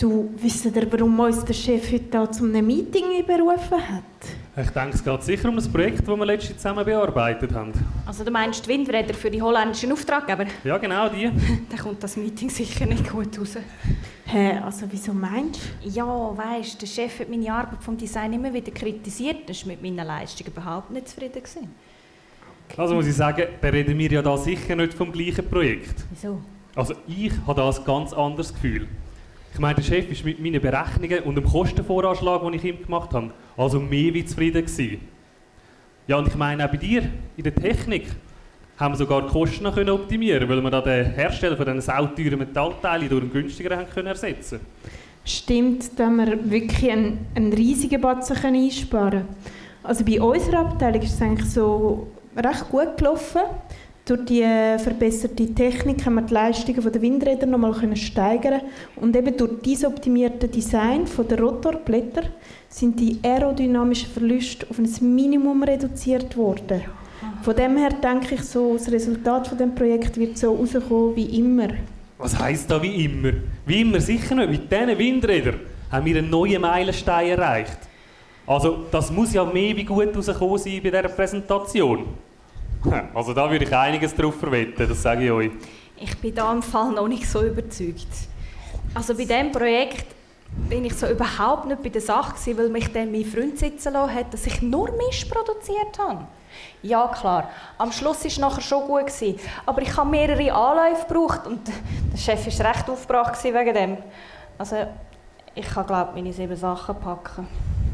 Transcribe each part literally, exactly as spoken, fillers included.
Du, wisst ihr, warum uns der Chef heute hier zu einem Meeting berufen hat? Ich denke, es geht sicher um das Projekt, das wir letztens zusammen bearbeitet haben. Also du meinst die Windräder für die holländischen Auftraggeber? Ja, genau die. Dann kommt das Meeting sicher nicht gut raus. Hä, also wieso meinst du? Ja, weisst, der Chef hat meine Arbeit vom Design immer wieder kritisiert. Er war mit meinen Leistungen überhaupt nicht zufrieden. Okay. Also muss ich sagen, da reden wir ja da sicher nicht vom gleichen Projekt. Wieso? Also ich habe da ein ganz anderes Gefühl. Ich meine, der Chef war mit meinen Berechnungen und dem Kostenvoranschlag, den ich ihm gemacht habe, also mehr wie zufrieden gewesen. Ja, und ich meine, auch bei dir, in der Technik, haben wir sogar die Kosten noch optimieren, weil wir da den Hersteller von diesen sauteuren Metallteilen durch einen günstigeren haben können ersetzen. Stimmt, da wir wirklich einen, einen riesigen Batzen einsparen können. Also bei unserer Abteilung ist es eigentlich so recht gut gelaufen. Durch die verbesserte Technik haben wir die Leistungen der Windräder noch mal steigern. Und eben durch dieses optimierte Design der Rotorblätter sind die aerodynamischen Verluste auf ein Minimum reduziert worden. Von dem her denke ich, so, das Resultat von dem Projekt wird so rauskommen wie immer. Was heisst da wie immer? Wie immer sicher nicht. Mit diesen Windrädern haben wir einen neuen Meilenstein erreicht. Also das muss ja mehr wie gut rausgekommen sein bei dieser Präsentation. Also da würde ich einiges drauf verwetten, das sage ich euch. Ich bin da im Fall noch nicht so überzeugt. Also bei diesem Projekt bin ich so überhaupt nicht bei der Sache gewesen, weil mich dann mein Freund sitzen lassen hat, dass ich nur Mist produziert habe. Ja klar, am Schluss war es nachher schon gut gewesen, aber ich habe mehrere Anläufe gebraucht und der Chef war recht aufgebracht wegen dem. Also ich kann, glaube ich, meine sieben Sachen packen.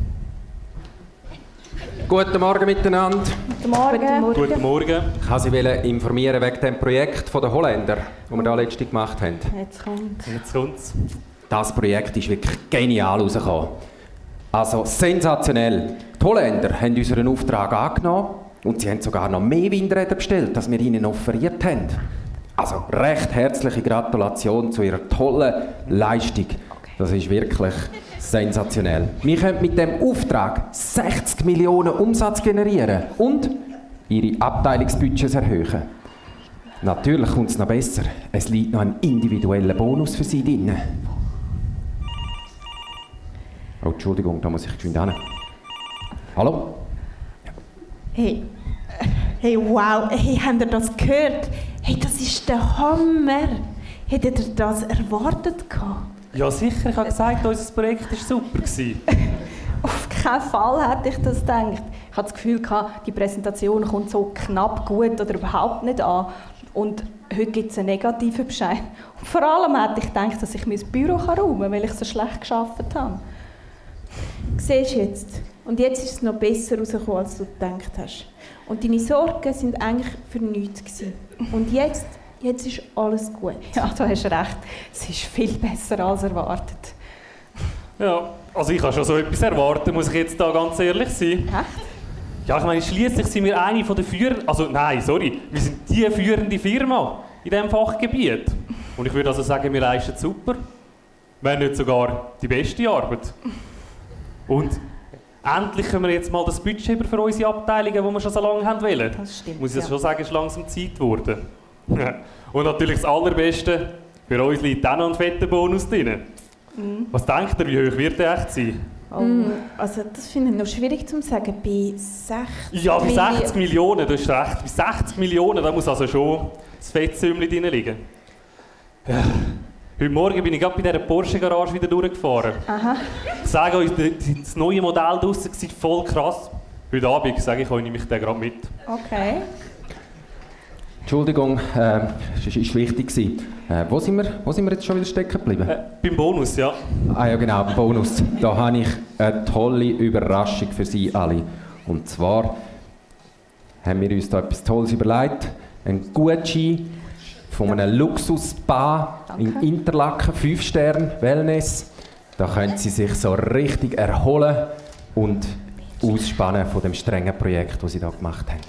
Guten Morgen miteinander. Guten Morgen. Guten Morgen. Guten Morgen. Ich wollte Sie informieren wegen dem Projekt der Holländer, das wir da letztens gemacht haben. Jetzt kommt Jetzt kommt's. Das Projekt ist wirklich genial rausgekommen. Also sensationell. Die Holländer haben unseren Auftrag angenommen und sie haben sogar noch mehr Windräder bestellt, als wir ihnen offeriert haben. Also recht herzliche Gratulation zu ihrer tollen Leistung. Das ist wirklich sensationell. Wir können mit dem Auftrag sechzig Millionen Umsatz generieren und ihre Abteilungsbudgets erhöhen. Natürlich kommt es noch besser. Es liegt noch ein individueller Bonus für Sie drin. Oh, Entschuldigung, da muss ich geschwind hin. Hallo? Hey, hey, wow, hey, habt ihr das gehört? Hey, das ist der Hammer! Hättet ihr das erwartet? Ja sicher, ich habe gesagt, unser Projekt war super. Auf keinen Fall hätte ich das gedacht. Ich hatte das Gefühl, die Präsentation kommt so knapp gut oder überhaupt nicht an. Und heute gibt es einen negativen Bescheid. Und vor allem hätte ich gedacht, dass ich mein Büro räumen kann, weil ich so schlecht gearbeitet habe. Siehst du jetzt? Und jetzt ist es noch besser rausgekommen, als du gedacht hast. Und deine Sorgen waren eigentlich für nichts gewesen. Und jetzt, jetzt ist alles gut. Ja, du hast recht. Es ist viel besser als erwartet. Ja, also ich habe schon so etwas erwartet, muss ich jetzt da ganz ehrlich sein. Echt? Ja, ich meine, schliesslich sind wir eine von der führenden, also nein, sorry, wir sind die führende Firma in diesem Fachgebiet. Und ich würde also sagen, wir leisten super, wenn nicht sogar die beste Arbeit. Und endlich können wir jetzt mal das Budget über für unsere Abteilungen, die wir schon so lange haben wollen. Das stimmt, muss ich ja. schon sagen, es ist langsam Zeit geworden. Und natürlich das Allerbeste, für uns liegt auch noch ein fetter Bonus drin. Mhm. Was denkt ihr, wie hoch wird der echt sein? Oh. Also das finde ich noch schwierig zu sagen. Bei sechzig Ja, bei sechzig Millionen, du hast recht. Bei sechzig Millionen, da muss also schon das Fettsümmchen drin liegen. Ja. Heute Morgen bin ich gerade bei dieser Porsche-Garage wieder durchgefahren. Aha. Ich sage euch, das neue Modell draussen sieht voll krass. Heute Abend sage ich euch, nehme ich den gerade mit. Okay. Entschuldigung, äh, es war wichtig. Äh, wo, sind wir, wo sind wir jetzt schon wieder stecken geblieben? Äh, beim Bonus, ja. Ah ja genau, beim Bonus. Da habe ich eine tolle Überraschung für Sie alle. Und zwar haben wir uns da etwas Tolles überlegt. Ein Gutschein von einem Luxus-Spa in Interlaken, fünf Sterne Wellness. Da können Sie sich so richtig erholen und ausspannen von dem strengen Projekt, das Sie da gemacht haben.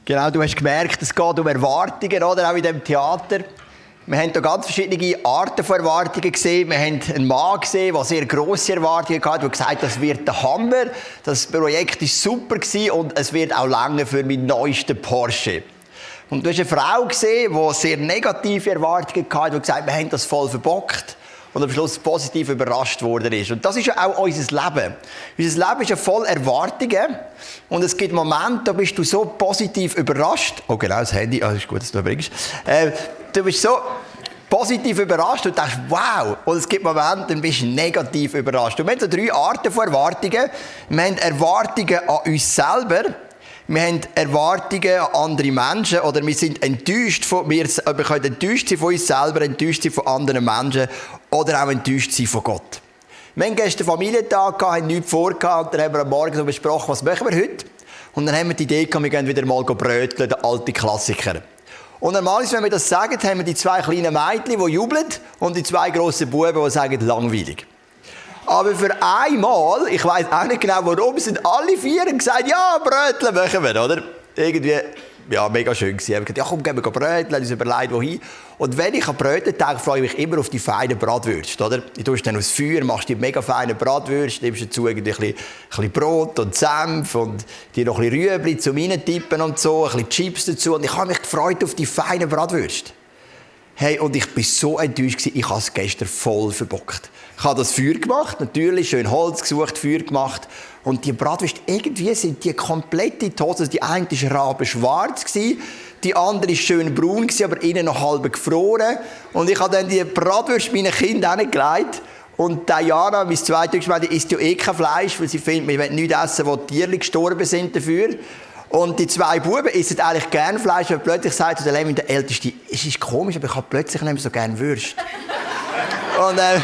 Genau, du hast gemerkt, es geht um Erwartungen, oder? Auch in diesem Theater. Wir haben hier ganz verschiedene Arten von Erwartungen gesehen. Wir haben einen Mann gesehen, der sehr grosse Erwartungen hatte, der gesagt hat, das wird der Hammer, das Projekt war super und es wird auch lange für meinen neuesten Porsche. Und du hast eine Frau gesehen, die sehr negative Erwartungen hatte, die gesagt hat, wir haben das voll verbockt. Und am Schluss positiv überrascht worden ist. Und das ist ja auch unser Leben. Unser Leben ist ja voll Erwartungen. Und es gibt Momente, da bist du so positiv überrascht. Oh, genau, das Handy. Ah, ist gut, dass du das bringst. Äh, du bist so positiv überrascht und denkst, wow. Und es gibt Momente, dann bist du negativ überrascht. Und wir haben so drei Arten von Erwartungen. Wir haben Erwartungen an uns selber. Wir haben Erwartungen an andere Menschen oder wir sind enttäuscht von, wir, wir können enttäuscht sein von uns selber, enttäuscht sein von anderen Menschen oder auch enttäuscht sein von Gott. Wir haben gestern Familientag gehabt, haben nichts vorgehabt und dann haben wir am Morgen so besprochen, was machen wir heute? Und dann haben wir die Idee gehabt, wir gehen wieder mal bröteln, der alte Klassiker. Und normalerweise, wenn wir das sagen, haben wir die zwei kleinen Mädchen, die jubeln und die zwei grossen Buben, die sagen, langweilig. Aber für einmal, ich weiss auch nicht genau warum, sind alle vier und gesagt, ja, Brötchen machen wir, oder? Irgendwie, ja, mega schön gewesen. Wir haben gesagt, ja komm, gehen wir Brötchen, uns überlegt, wohin. Und wenn ich an Brötchen denke, freue ich mich immer auf die feinen Bratwürste, oder? Du tust dann aus Feuer, machst die mega feinen Bratwürste, nimmst dazu irgendwie ein bisschen, ein bisschen Brot und Senf und dir noch ein bisschen Rüebli zum Reintippen und so, ein bisschen Chips dazu. Und ich habe mich gefreut auf die feinen Bratwürste. Hey, und ich war so enttäuscht gewesen, ich habe es gestern voll verbockt. Ich habe das Feuer gemacht, natürlich, schön Holz gesucht, Feuer gemacht. Und die Bratwürste, irgendwie sind die komplette tot. Also die eine war rabenschwarz, die andere war schön braun, aber innen noch halb gefroren. Und ich habe dann die Bratwürste meinen Kindern hingelegt. Und Diana, mein zweiter Geschwister, isst ja eh kein Fleisch, weil sie findet, wir wollen nichts essen, wo Tiere gestorben sind dafür. Und die zwei Buben essen eigentlich gerne Fleisch, weil plötzlich sagt zu der Levin, der Älteste, es ist komisch, aber ich habe plötzlich nicht mehr so gerne Würste. Und äh,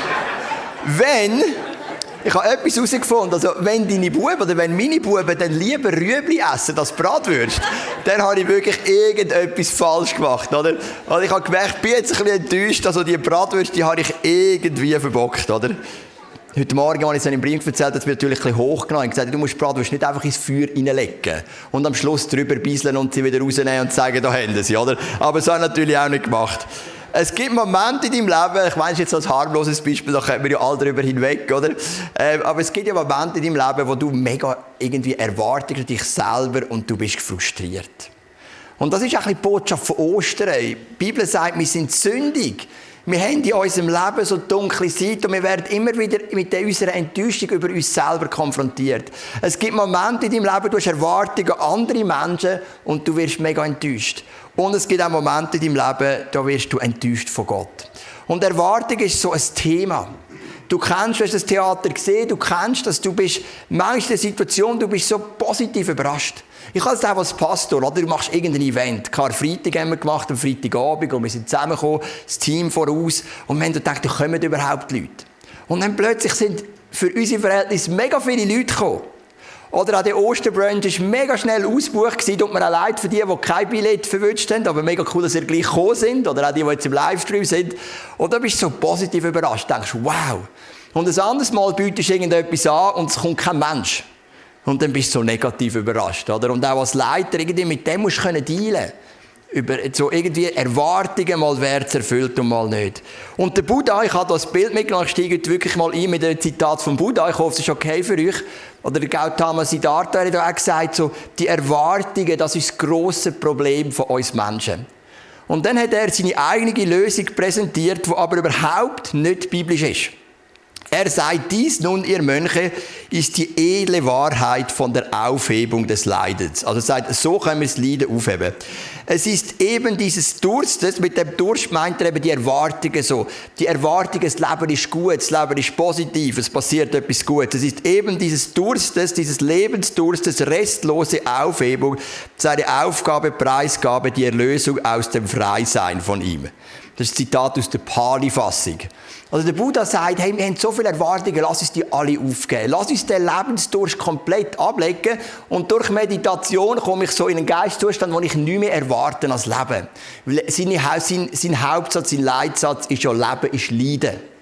wenn, ich habe etwas herausgefunden, also wenn deine Buben oder wenn meine Buben dann lieber Rüebli essen als Bratwürste, dann habe ich wirklich irgendetwas falsch gemacht, oder? Also ich habe gemerkt, ich bin jetzt ein bisschen enttäuscht, also die Bratwürste, die habe ich irgendwie verbockt, oder? Heute Morgen habe ich es einem Brief erzählt, dass wir natürlich ein bisschen hochgenommen haben. Ich gesagt, du musst Bratwürste nicht einfach ins Feuer reinlegen und am Schluss drüber bisseln und sie wieder rausnehmen und sagen, da haben sie, oder? Aber das habe ich natürlich auch nicht gemacht. Es gibt Momente in deinem Leben, ich meine, es ist jetzt so ein harmloses Beispiel, da kommen wir ja alle drüber hinweg, oder? Ähm, aber es gibt ja Momente in deinem Leben, wo du mega irgendwie Erwartungen an dich selber und du bist frustriert. Und das ist auch ein bisschen die Botschaft von Ostern. Die Bibel sagt, wir sind sündig. Wir haben in unserem Leben so dunkle Seiten und wir werden immer wieder mit unserer Enttäuschung über uns selber konfrontiert. Es gibt Momente in deinem Leben, du hast Erwartungen an andere Menschen und du wirst mega enttäuscht. Und es gibt auch Momente in deinem Leben, da wirst du enttäuscht von Gott. Und Erwartung ist so ein Thema. Du kennst, du hast das Theater gesehen, du kennst das, du bist manchmal in der Situation, du bist so positiv überrascht. Ich habe es auch als Pastor, oder? Du machst irgendein Event. Karfreitag haben wir gemacht, am Freitagabend, und wir sind zusammengekommen, das Team voraus, und wir haben gedacht, da kommen überhaupt Leute. Und dann plötzlich sind für unsere Verhältnisse mega viele Leute gekommen. Oder auch der Osterbrunch war mega schnell ausgebucht gewesen, tut mir auch leid für die, die kein Billett verwünscht haben, aber mega cool, dass sie gleich gekommen sind, oder auch die, die jetzt im Livestream sind. Und da bist du so positiv überrascht, denkst, wow. Und ein anderes Mal bietest du irgendetwas an und es kommt kein Mensch. Und dann bist du so negativ überrascht, oder? Und auch als Leiter, irgendwie mit dem musst du dealen. Über so irgendwie Erwartungen, mal wird es erfüllt und mal nicht. Und der Buddha, ich habe das Bild mitgenommen, ich steige wirklich mal ein mit einem Zitat vom Buddha, ich hoffe, es ist okay für euch. Oder der Gautama Siddhartha hat auch gesagt, so, die Erwartungen, das ist das grosse Problem von uns Menschen. Und dann hat er seine eigene Lösung präsentiert, die aber überhaupt nicht biblisch ist. Er sagt, dies nun, ihr Mönche, ist die edle Wahrheit von der Aufhebung des Leidens. Also er sagt, so können wir das Leiden aufheben. Es ist eben dieses Durstes, mit dem Durst meint er eben die Erwartungen so. Die Erwartung, das Leben ist gut, das Leben ist positiv, es passiert etwas Gutes. Es ist eben dieses Durstes, dieses Lebensdurstes, restlose Aufhebung, seine Aufgabe, Preisgabe, die Erlösung aus dem Freisein von ihm. Das ist ein Zitat aus der Pali-Fassung. Also der Buddha sagt, hey, wir haben so viele Erwartungen, lass uns die alle aufgeben. Lass uns den Lebensdurst komplett ablegen und durch Meditation komme ich so in einen Geistzustand, wo ich nichts mehr erwarte als Leben. Weil sein, sein, sein Hauptsatz, sein Leitsatz ist ja, Leben ist Leiden.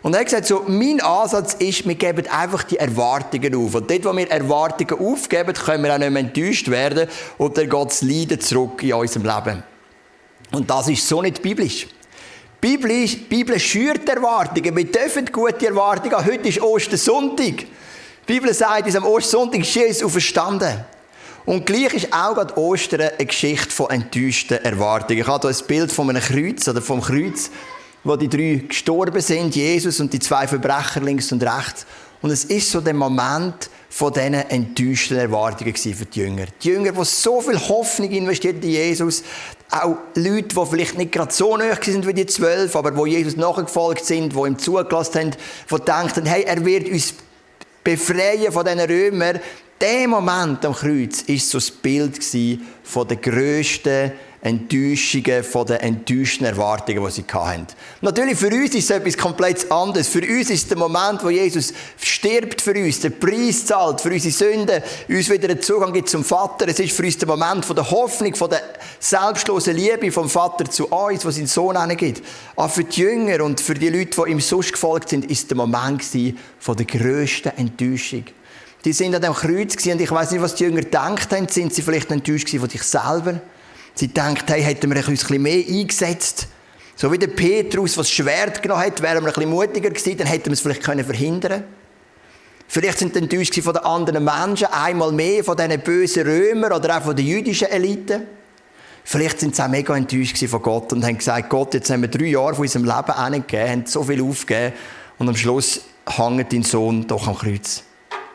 Und er hat gesagt, so, mein Ansatz ist, wir geben einfach die Erwartungen auf. Und dort, wo wir Erwartungen aufgeben, können wir auch nicht mehr enttäuscht werden. Und dann geht das Leiden zurück in unserem Leben. Und das ist so nicht biblisch. Die Bibel, die Bibel schürt Erwartungen. Wir dürfen gute Erwartungen haben. Heute ist Ostersonntag. Die Bibel sagt uns, am Ostersonntag ist Jesus auferstanden. Und gleich ist auch gerade Ostern eine Geschichte von enttäuschten Erwartungen. Ich habe hier ein Bild von einem Kreuz, oder vom Kreuz, wo die drei gestorben sind, Jesus und die zwei Verbrecher links und rechts. Und es ist so der Moment von diesen enttäuschten Erwartungen für die Jünger. Die Jünger, die so viel Hoffnung investiert in Jesus, auch Leute, die vielleicht nicht gerade so nahe sind wie die zwölf, aber die Jesus nachgefolgt sind, die ihm zugelassen haben, die denken, hey, er wird uns befreien von diesen Römern. Der Moment am Kreuz war so das Bild von der grössten Enttäuschungen, von den enttäuschten Erwartungen, die sie hatten. Natürlich, für uns ist es etwas komplett anderes. Für uns ist der Moment, wo Jesus stirbt für uns, den Preis zahlt für unsere Sünden, uns wieder einen Zugang gibt zum Vater. Es ist für uns der Moment von der Hoffnung, von der selbstlosen Liebe vom Vater zu uns, was seinen Sohn gibt. Aber für die Jünger und für die Leute, die ihm sonst gefolgt sind, ist der Moment von der grössten Enttäuschung. Die sind an dem Kreuz und ich weiss nicht, was die Jünger gedacht haben. Sind sie vielleicht enttäuscht von sich selber? Sie denken, hey, hätten wir uns ein bisschen mehr eingesetzt. So wie der Petrus, der das Schwert genommen hat, wären wir ein bisschen mutiger gewesen, dann hätten wir es vielleicht verhindern können. Vielleicht sind sie enttäuscht von den anderen Menschen, einmal mehr von diesen bösen Römern oder auch von der jüdischen Elite. Vielleicht sind sie auch mega enttäuscht von Gott und haben gesagt, Gott, jetzt haben wir drei Jahre von unserem Leben hingegeben, haben so viel aufgegeben und am Schluss hängt dein Sohn doch am Kreuz.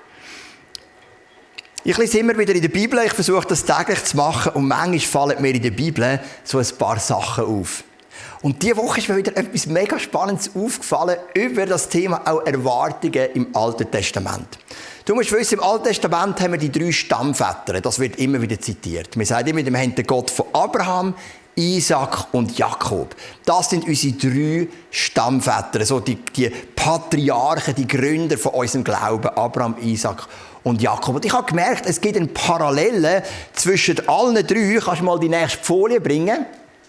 Ich lese immer wieder in der Bibel, ich versuche das täglich zu machen und manchmal fallen mir in der Bibel so ein paar Sachen auf. Und diese Woche ist mir wieder etwas mega Spannendes aufgefallen über das Thema auch Erwartungen im Alten Testament. Du musst wissen, im Alten Testament haben wir die drei Stammväter, das wird immer wieder zitiert. Wir sagen immer, wir haben den Gott von Abraham, Isaac und Jakob. Das sind unsere drei Stammväter, so die, die Patriarchen, die Gründer von unserem Glauben, Abraham, Isaac und Jakob. Und ich habe gemerkt, es gibt eine Parallele zwischen allen drei. Kannst du mal die nächste Folie bringen?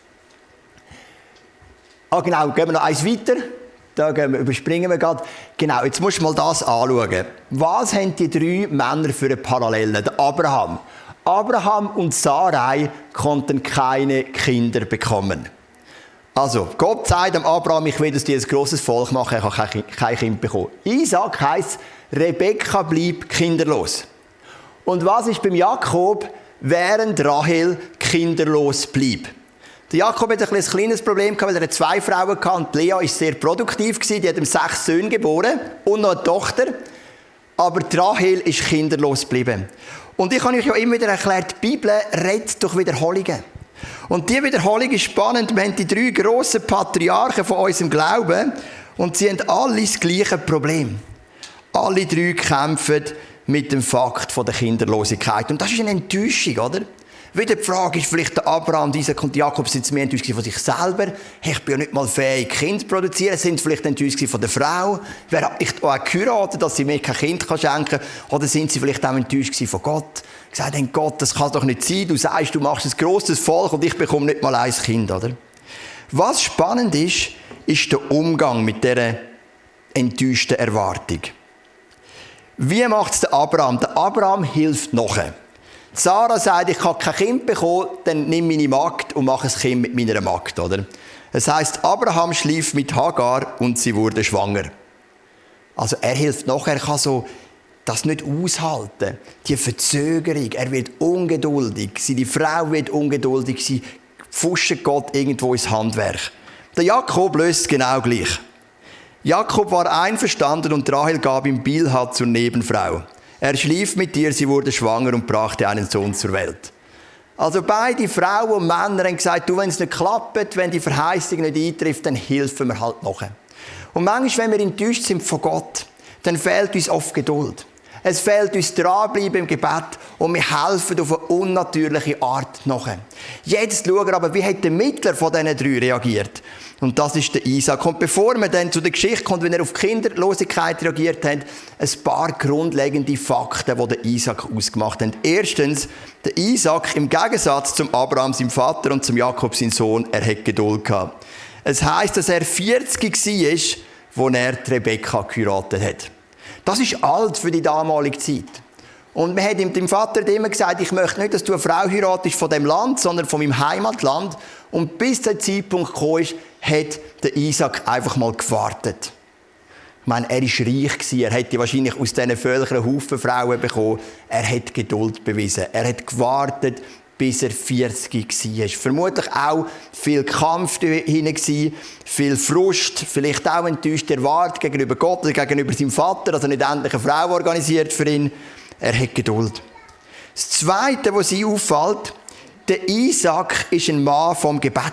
Ah, genau, gehen wir noch eins weiter. Da gehen wir, überspringen wir gerade. Genau, jetzt musst du mal das anschauen. Was haben die drei Männer für eine Parallele? Der Abraham. Abraham und Sarai konnten keine Kinder bekommen. Also, Gott sagt dem Abraham, ich will, dass dir ein grosses Volk machen, er kann kein Kind bekommen. Isaac heisst, Rebekka blieb kinderlos. Und was ist beim Jakob, während Rahel kinderlos blieb? Der Jakob hat ein kleines Problem gehabt, weil er zwei Frauen hatte. Und Lea war sehr produktiv, die hat ihm sechs Söhne geboren und noch eine Tochter. Aber die Rahel ist kinderlos geblieben. Und ich habe euch ja immer wieder erklärt, die Bibel redet durch Wiederholungen. Und diese Wiederholung ist spannend. Wir haben die drei grossen Patriarchen von unserem Glauben und sie haben alle das gleiche Problem. Alle drei kämpfen mit dem Fakt der Kinderlosigkeit. Und das ist eine Enttäuschung, oder? Wieder die Frage ist, vielleicht der Abraham, Isaac und Jakob sind mehr enttäuscht von sich selber. Hey, ich bin ja nicht mal fähig, Kind zu produzieren. Sind vielleicht enttäuscht von der Frau. Wer ich auch geheiratet, dass sie mir kein Kind schenken kann. Oder sind sie vielleicht auch enttäuscht von Gott? Gesagt haben, Gott, das kann doch nicht sein. Du sagst, du machst ein grosses Volk und ich bekomme nicht mal ein Kind, oder? Was spannend ist, ist der Umgang mit dieser enttäuschten Erwartung. Wie macht es der Abraham? Der Abraham hilft nachher. Sarah sagt, ich kann kein Kind bekommen, dann nimm meine Magd und mach ein Kind mit meiner Magd, oder? Es heisst, Abraham schlief mit Hagar und sie wurde schwanger. Also er hilft nachher, er kann so das nicht aushalten. Die Verzögerung, er wird ungeduldig, seine Frau wird ungeduldig, sie pfuscht Gott irgendwo ins Handwerk. Der Jakob löst es genau gleich. Jakob war einverstanden und Rahel gab ihm Bilha zur Nebenfrau. Er schlief mit ihr, sie wurde schwanger und brachte einen Sohn zur Welt. Also beide Frauen und Männer haben gesagt, du, wenn es nicht klappt, wenn die Verheißung nicht eintrifft, dann helfen wir halt nachher. Und manchmal, wenn wir enttäuscht sind von Gott, dann fehlt uns oft Geduld. Es fehlt uns dranbleiben im Gebet und wir helfen auf eine unnatürliche Art nachher. Jetzt schauen wir aber, wie hat der Mittler von diesen drei reagiert? Und das ist der Isaac. Und bevor wir dann zu der Geschichte kommen, wenn er auf Kinderlosigkeit reagiert hat, ein paar grundlegende Fakten, die der Isaac ausgemacht haben. Erstens, der Isaac im Gegensatz zum Abraham, seinem Vater, und zum Jakob, sein Sohn, er hat Geduld gehabt. Es heisst, dass er vierzig war, wo er die Rebekka geheiratet hat. Das ist alt für die damalige Zeit. Und man hat ihm, dem Vater hat immer gesagt, ich möchte nicht, dass du eine Frau heiratest von dem Land, sondern von meinem Heimatland. Und bis der Zeitpunkt gekommen ist, hat der Isaac einfach mal gewartet. Ich meine, er war reich, er hätte wahrscheinlich aus diesen Völkern Haufen Frauen bekommen. Er hat Geduld bewiesen. Er hat gewartet, bis er vierzig war. Vermutlich auch viel Kampf hinein, viel Frust, vielleicht auch enttäuschte Erwartung gegenüber Gott oder gegenüber seinem Vater, dass er nicht endlich eine Frau organisiert für ihn. Er hat Geduld. Das Zweite, was sie auffällt, der Isaac ist ein Mann vom Gebet.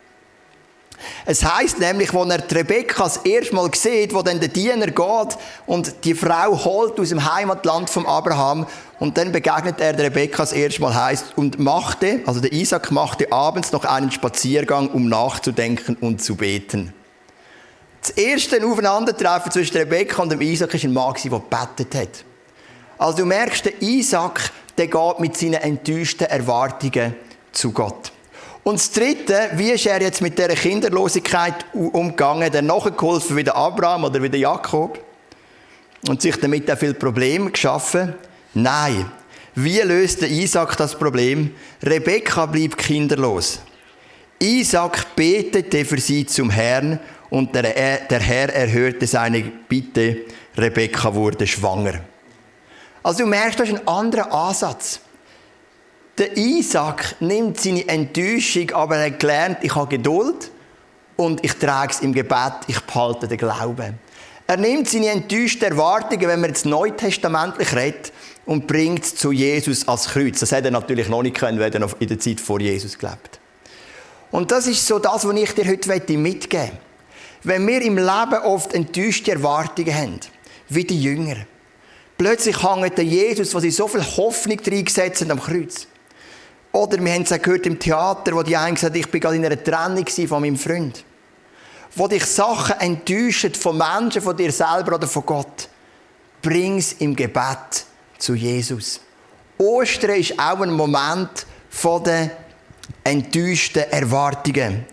Es heisst nämlich, als er die Rebekka das erste Mal sieht, wo dann der Diener geht und die Frau holt aus dem Heimatland von Abraham und dann begegnet er der Rebekka das erste Mal, heisst, und machte, also der Isaac machte abends noch einen Spaziergang, um nachzudenken und zu beten. Das erste Aufeinandertreffen zwischen Rebekka und dem Isaac war ein Mann, der gebetet hat. Also du merkst, der Isaac, der geht mit seinen enttäuschten Erwartungen zu Gott. Und das Dritte, wie ist er jetzt mit dieser Kinderlosigkeit umgegangen? Der nachgeholfen wie der Abraham oder wie der Jakob? Und sich damit auch viele Probleme geschaffen? Nein. Wie löst der Isaac das Problem? Rebekka blieb kinderlos. Isaac betete für sie zum Herrn und der, der Herr erhörte seine Bitte. Rebekka wurde schwanger. Also du merkst, das ist ein anderer Ansatz. Der Isaac nimmt seine Enttäuschung, aber er hat gelernt, ich habe Geduld und ich trage es im Gebet, ich behalte den Glauben. Er nimmt seine enttäuschten Erwartungen, wenn man jetzt neutestamentlich redet, und bringt es zu Jesus als Kreuz. Das hätte er natürlich noch nicht können, wenn er noch in der Zeit vor Jesus gelebt. Und das ist so das, was ich dir heute mitgeben möchte. Wenn wir im Leben oft enttäuschte Erwartungen haben, wie die Jünger, plötzlich hängt der Jesus, wo sie so viel Hoffnung reingesetzt haben, am Kreuz. Oder wir haben es auch gehört im Theater, wo die einen gesagt haben, ich war gerade in einer Trennung von meinem Freund. Wo dich Sachen enttäuschen von Menschen, von dir selber oder von Gott. Bring es im Gebet zu Jesus. Ostern ist auch ein Moment von den enttäuschten Erwartungen.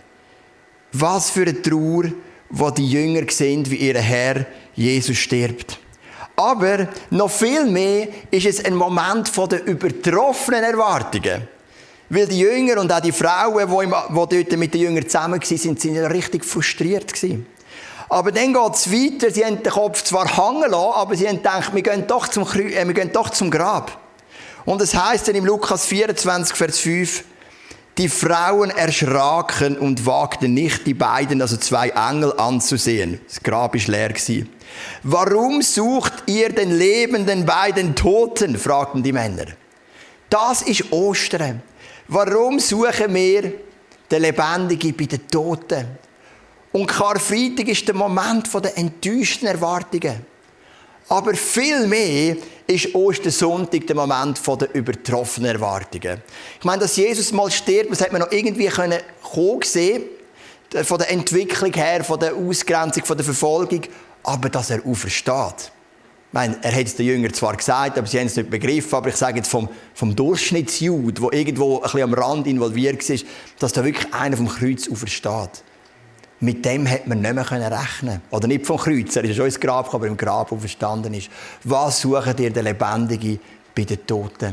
Was für eine Trauer, wo die Jünger sehen, wie ihr Herr Jesus stirbt. Aber noch viel mehr ist es ein Moment von den übertroffenen Erwartungen. Weil die Jünger und auch die Frauen, die, im, die dort mit den Jüngern zusammen waren, sind, sind richtig frustriert gewesen. Aber dann geht es weiter. Sie haben den Kopf zwar hängen lassen, aber sie haben gedacht, wir gehen doch zum, äh, wir gehen doch zum Grab. Und es heisst dann im Lukas vierundzwanzig, Vers fünf, die Frauen erschraken und wagten nicht, die beiden, also zwei Engel, anzusehen. Das Grab war leer. Warum sucht ihr den Lebenden bei den Toten? Fragten die Männer. Das ist Ostern. Warum suchen wir den Lebendigen bei den Toten? Und Karfreitag ist der Moment der enttäuschten Erwartungen. Aber viel mehr ist Ostersonntag der Moment der übertroffenen Erwartungen. Ich meine, dass Jesus mal stirbt, das hat man noch irgendwie kommen sehen, von der Entwicklung her, von der Ausgrenzung, von der Verfolgung, aber dass er aufersteht. Ich meine, er hat es den Jüngern zwar gesagt, aber sie haben es nicht begriffen, aber ich sage jetzt vom, vom Durchschnittsjude, der irgendwo ein bisschen am Rand involviert war, dass da wirklich einer vom Kreuz aufersteht. Mit dem hätte man nicht mehr rechnen können. Oder nicht vom Kreuz, er ist ja schon ins Grab gekommen, aber im Grab auferstanden ist. Was sucht ihr den Lebendigen bei den Toten?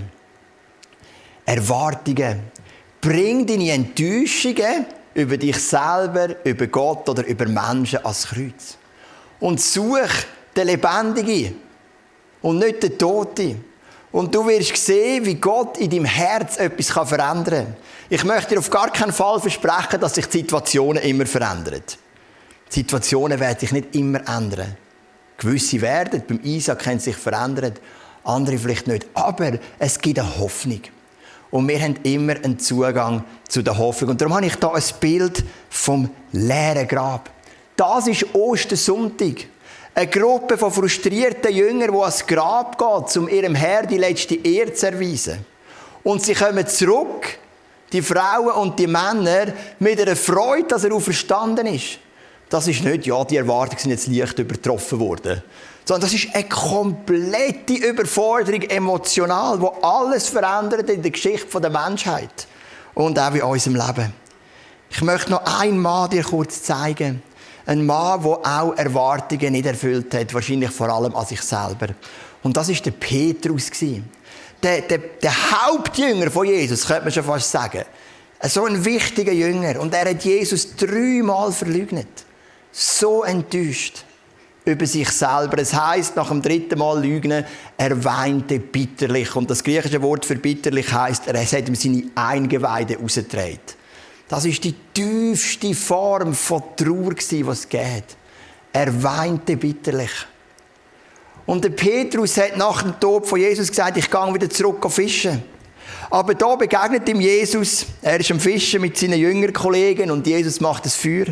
Erwartungen. Bring deine Enttäuschungen über dich selber, über Gott oder über Menschen ans Kreuz. Und such den Lebendigen und nicht den Toten. Und du wirst sehen, wie Gott in deinem Herz etwas verändern kann. Ich möchte dir auf gar keinen Fall versprechen, dass sich die Situationen immer verändern. Die Situationen werden sich nicht immer ändern. Gewisse werden, beim Isaac haben sich verändert, andere vielleicht nicht. Aber es gibt eine Hoffnung. Und wir haben immer einen Zugang zu der Hoffnung. Und darum habe ich hier ein Bild vom leeren Grab. Das ist Ostersonntag. Eine Gruppe von frustrierten Jüngern, die ans Grab geht, um ihrem Herr die letzte Ehre zu erweisen. Und sie kommen zurück, die Frauen und die Männer, mit einer Freude, dass er auferstanden ist. Das ist nicht, ja, die Erwartungen sind jetzt leicht übertroffen worden. Sondern das ist eine komplette Überforderung emotional, die alles verändert in der Geschichte der Menschheit. Und auch in unserem Leben. Ich möchte noch einmal dir kurz zeigen. Ein Mann, der auch Erwartungen nicht erfüllt hat, wahrscheinlich vor allem an sich selber. Und das war der Petrus. Der, der, der Hauptjünger von Jesus, könnte man schon fast sagen. So ein wichtiger Jünger. Und er hat Jesus dreimal verleugnet. So enttäuscht über sich selber. Es heisst, nach dem dritten Mal lügen, er weinte bitterlich. Und das griechische Wort für bitterlich heisst, er hat ihm seine Eingeweide rausgedreht. Das ist die tiefste Form von Trauer, die es gibt. Er weinte bitterlich. Und der Petrus hat nach dem Tod von Jesus gesagt, ich gehe wieder zurück auf Fischen. Aber da begegnet ihm Jesus, er ist am Fischen mit seinen Jüngerkollegen und Jesus macht das Feuer.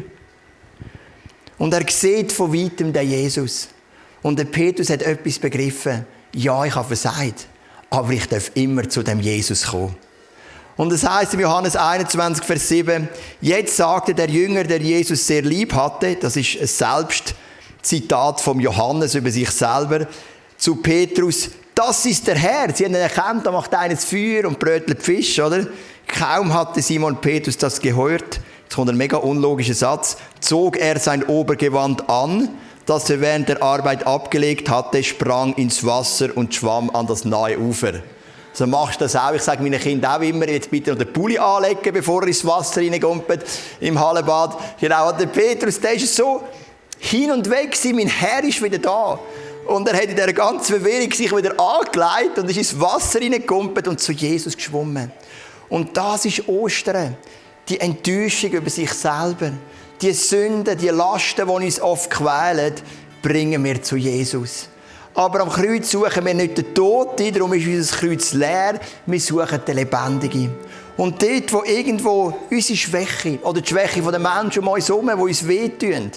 Und er sieht von weitem den Jesus. Und der Petrus hat etwas begriffen. Ja, ich habe versagt, aber ich darf immer zu dem Jesus kommen. Und es heisst in Johannes einundzwanzig, Vers sieben, jetzt sagte der Jünger, der Jesus sehr lieb hatte, das ist ein Selbstzitat von Johannes über sich selber, zu Petrus, das ist der Herr. Sie haben ihn erkannt, da macht einer das Feuer und brötelt Fisch, oder? Kaum hatte Simon Petrus das gehört, jetzt kommt ein mega unlogischer Satz, zog er sein Obergewand an, das er während der Arbeit abgelegt hatte, sprang ins Wasser und schwamm an das nahe Ufer. So machst du das auch. Ich sage meinen Kindern auch immer, jetzt bitte noch den Pulli anlegen, bevor er ins Wasser reingumpelt, im Hallenbad. Genau, und der Petrus, der ist so hin und weg gewesen, mein Herr ist wieder da. Und er hat in dieser ganzen Verwirrung sich wieder angelegt und ist ins Wasser reingegumpelt und zu Jesus geschwommen. Und das ist Ostern. Die Enttäuschung über sich selber. Die Sünden, die Lasten, die uns oft quälen, bringen wir zu Jesus. Aber am Kreuz suchen wir nicht den Toten, darum ist unser Kreuz leer. Wir suchen den Lebendigen. Und dort, wo irgendwo unsere Schwäche oder die Schwäche der Menschen um uns herum, die uns wehtun,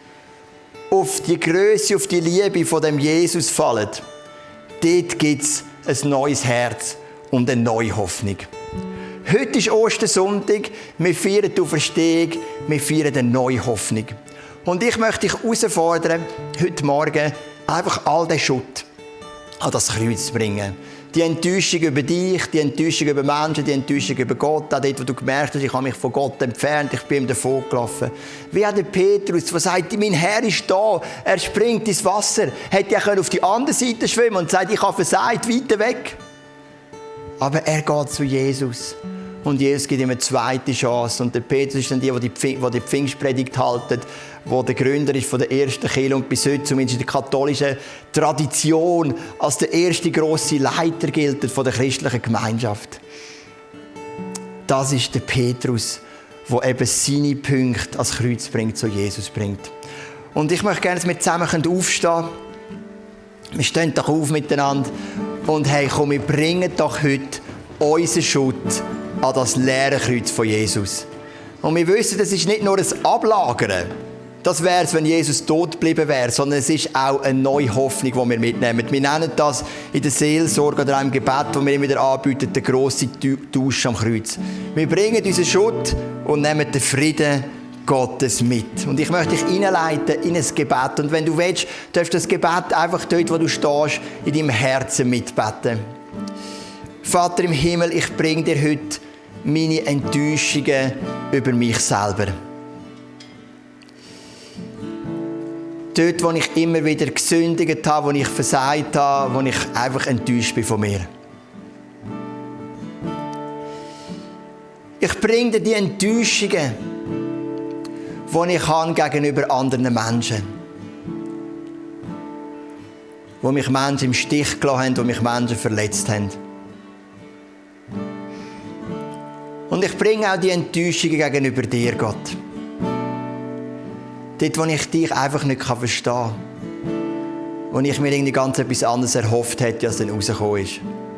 auf die Grösse, auf die Liebe von dem Jesus fallen, dort gibt es ein neues Herz und eine neue Hoffnung. Heute ist Ostersonntag, wir feiern die Auferstehung, wir feiern eine neue Hoffnung. Und ich möchte dich herausfordern, heute Morgen einfach all den Schutt an das Kreuz zu bringen. Die Enttäuschung über dich, die Enttäuschung über Menschen, die Enttäuschung über Gott, auch dort, wo du gemerkt hast, ich habe mich von Gott entfernt, ich bin ihm davon gelaufen. Wie auch der Petrus, der sagt, mein Herr ist da, er springt ins Wasser, hätte ja auf die andere Seite schwimmen und sagt, ich habe versagt, weiter weg. Aber er geht zu Jesus. Und Jesus gibt ihm eine zweite Chance. Und der Petrus ist dann die, die die, die Pfingstpredigt halten, wo der Gründer ist von der ersten Kirche und bis heute zumindest in der katholischen Tradition als der erste grosse Leiter gilt von der christlichen Gemeinschaft. Das ist der Petrus, der eben seine Punkte als Kreuz bringt, zu Jesus bringt. Und ich möchte gerne, dass wir zusammen aufstehen können. Wir stehen doch auf miteinander und hey, komm, wir bringen doch heute unseren Schutt an das leere Kreuz von Jesus. Und wir wissen, das ist nicht nur ein Ablagern. Das wäre es, wenn Jesus tot geblieben wäre, sondern es ist auch eine neue Hoffnung, die wir mitnehmen. Wir nennen das in der Seelsorge oder im Gebet, das wir immer wieder anbieten, der grosse Tausch am Kreuz. Wir bringen unseren Schutt und nehmen den Frieden Gottes mit. Und ich möchte dich hineinleiten in ein Gebet. Und wenn du willst, darfst du das Gebet einfach dort, wo du stehst, in deinem Herzen mitbeten. Vater im Himmel, ich bringe dir heute meine Enttäuschungen über mich selber. Dort, wo ich immer wieder gesündigt habe, wo ich versagt habe, wo ich einfach enttäuscht bin von mir. Ich bringe dir die Enttäuschungen, die ich habe gegenüber anderen Menschen. Wo mich Menschen im Stich gelassen haben, wo mich Menschen verletzt haben. Und ich bringe auch die Enttäuschungen gegenüber dir, Gott. Dort, wo ich dich einfach nicht verstehen kann. Wo ich mir irgendwie ganz etwas anderes erhofft hätte, als dann rausgekommen ist.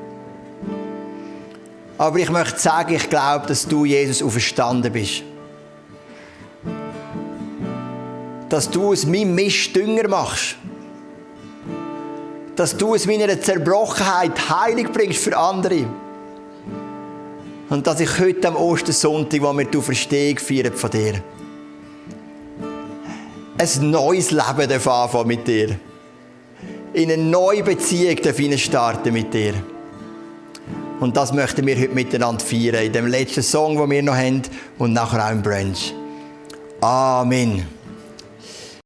Aber ich möchte sagen, ich glaube, dass du, Jesus, auferstanden bist. Dass du aus meinem Mist Dünger machst. Dass du aus meiner Zerbrochenheit Heilung bringst für andere. Und dass ich heute am Ostersonntag, wo wir die Auferstehung feiern von dir, ein neues Leben darf anfangen mit dir. In eine neue Beziehung darf ich starten mit dir. Und das möchten wir heute miteinander feiern, in dem letzten Song, den wir noch haben, und nachher auch im Brunch. Amen.